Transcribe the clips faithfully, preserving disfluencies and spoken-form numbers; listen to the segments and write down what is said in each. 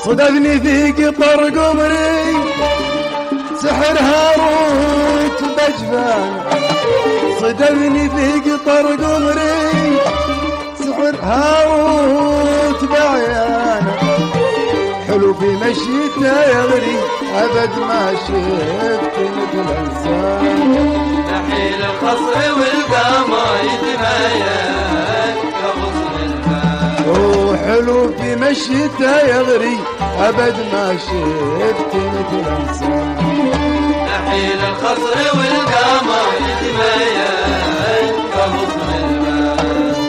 صدفني في قطر قمري سحر هاروت بجفان، صدفني في قطر قمري سحر هاروت بعيانه، حلو في مشيته يغري أبد ما شفت مثل إنسان. نحيل الخصر والقمر يتمايل كغصن الماء، وحلو في مشيته يغري أبد ما شفت مثل إنسان. نحيل الخصر والقمر يتمايل كغصن الماء.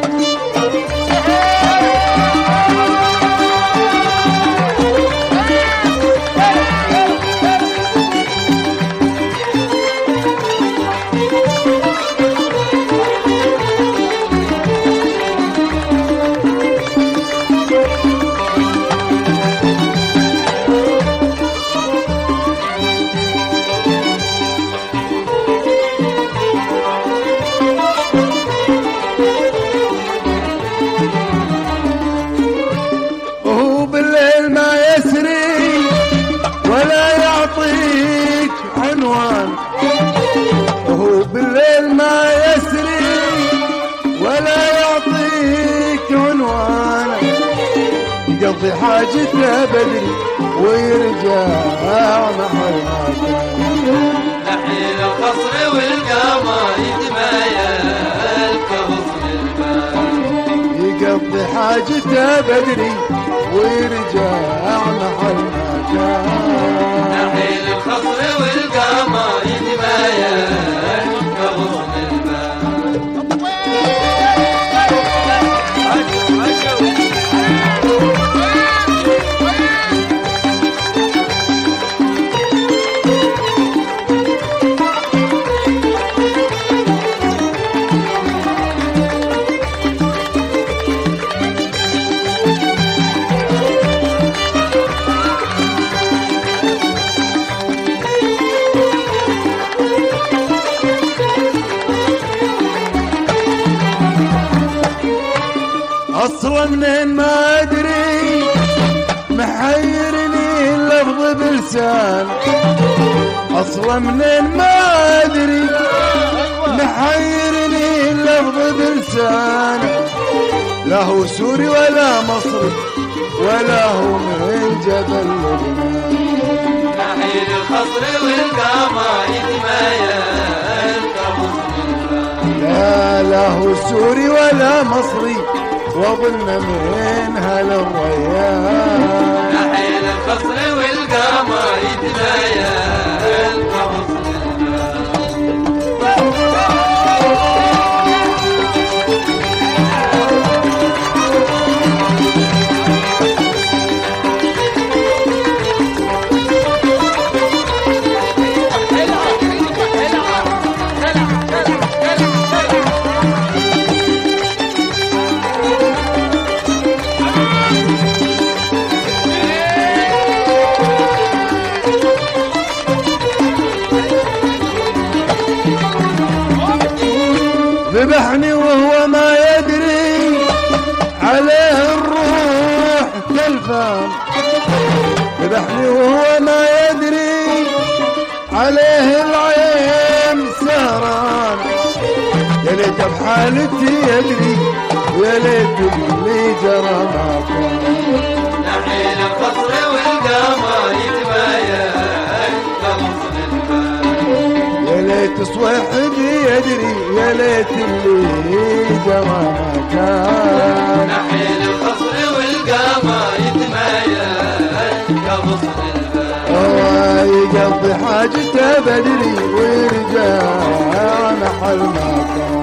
وهو بالليل ما يسري ولا يعطيك عنوان، يقضي حاجته بدري ويرجع محل ما كان. نحيل القصر والقمر يتمايل كغصن الماء، يقضي حاجته بدري ويرجع محل ما كان. نحيل الخصر والقمر يتمايل كغصن الماء. أصلا منين ما أدري محيرني اللفظ بلسان، أصلا منين ما أدري محيرني اللفظ بلسان. لا هو سوري ولا مصري ولا هو من جبل لبنان. نحيل الخصر والقمر يتمايل كغصن الماء، لا لا هو سوري ولا مصري وظن من هالريان. نحيل الخصر والقمر يتمايل كغصن الماء. ذبحني وهو ما يدري عليه الروح تلفان، ذبحني وهو ما يدري عليه العين سهران. يا ليت بحالتي يدري ويا ليت اللي جرى ما كان. نحيل القصر والقمر يتمايل كغصن الماء، يا ليت صويحبي يدري يا ليت اللي جرى ما كان. نحيل القصر والقمر يتمايل كغصن الماء. يقضي حاجته بدري ويرجع محل ما كان.